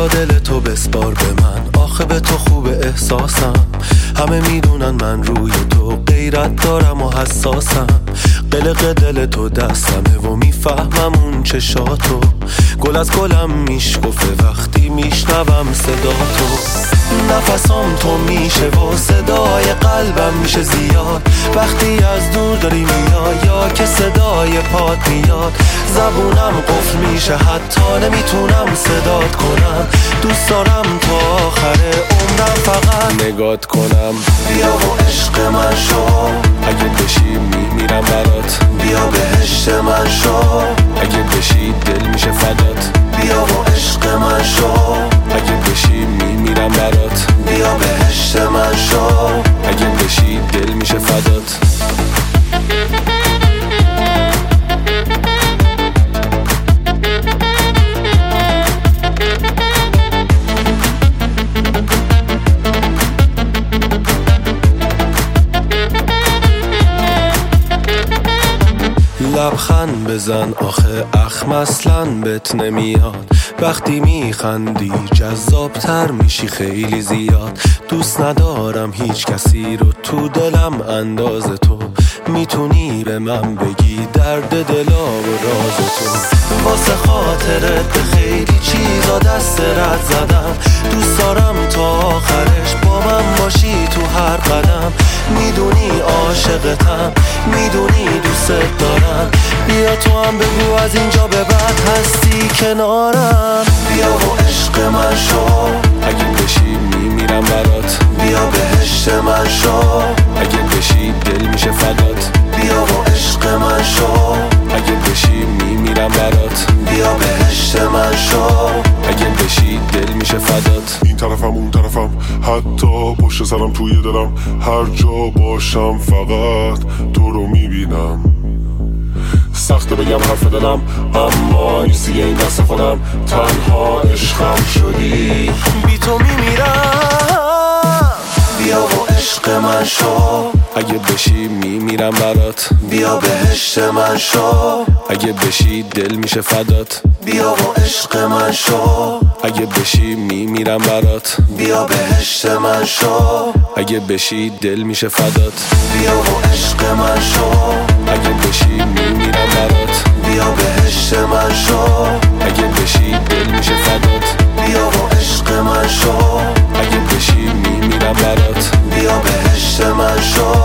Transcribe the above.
بیا دل تو بسپار به من، آخه به تو خوب احساسم. همه میدونن من روی تو غیرت دارم و حساسم. قلق دل تو دستمه و میفهمم اون چشاتو. گل از گلم میشکفه وقتی میشنوم صدا تو. نفسام تو میشه و صدای قلبم میشه زیاد وقتی از دور داری میای یا که صدای پات میاد. زبونم قفل میشه حتی نمیتونم صدات کنم. دوست دارم تا آخر عمرم فقط نگات کنم. بیا و عشق من شو، اگه بشی میمیرم برات. بیا بهشت من شو، اگه بشی دل میشه فدات. بیا و عشق من شو، اگه بشی میمیرم برات. بیا بهشت من شو، اگه بشی دل میشه فدات. لبخند بزن آخه اخم اصلاً بهت نمیاد. وقتی میخندی جذابتر میشی خیلی زیاد. دوست ندارم هیچ کسی رو تو دلم انداز تو. میتونی به من بگی درد دلا و راز تو. واسه خاطرت به خیلی چیزا دست رد زدم. دوست دارم تا آخرش با من باشی تو هر قدم. میدونی عاشقتم، میدونی دوست دارم. بیا تو هم بگو از اینجا به بعد هستی کنارم. بیا و عشق من شو، اگه بشی میمیرم برات. بیا بهشت من شو، اگه بشی دل میشه فدات. بیا و عشق من شو، اگه بشی میمیرم برات. بیا بهشت من شو، اگه بشی دل میشه فدات. این طرفم اون طرفم حتی پشت سرم توی دلم. هر جا باشم فقط تو رو میبینم. سخته بگم حرف دلم اما نیستی این دست خودم. تنها عشقم شدی، بی تو میمیرم. بیا و عشق من شو، اگه بشی میمیرم برات. بیا بهشت من شو، اگه بشی دل میشه فدات. بیا و عشق من شو، اگه بشی میمیرم برات. بیا بهشت من شو، اگه بشی دل میشه فدات. بیا و عشق من شو، اگه بشی میمیرم برات. بیا بهشت من شو، اگه بشی دل میشه فدات. بیا و عشق من شو، اگه بشی میمیرم برات. بیا بهشت من شو،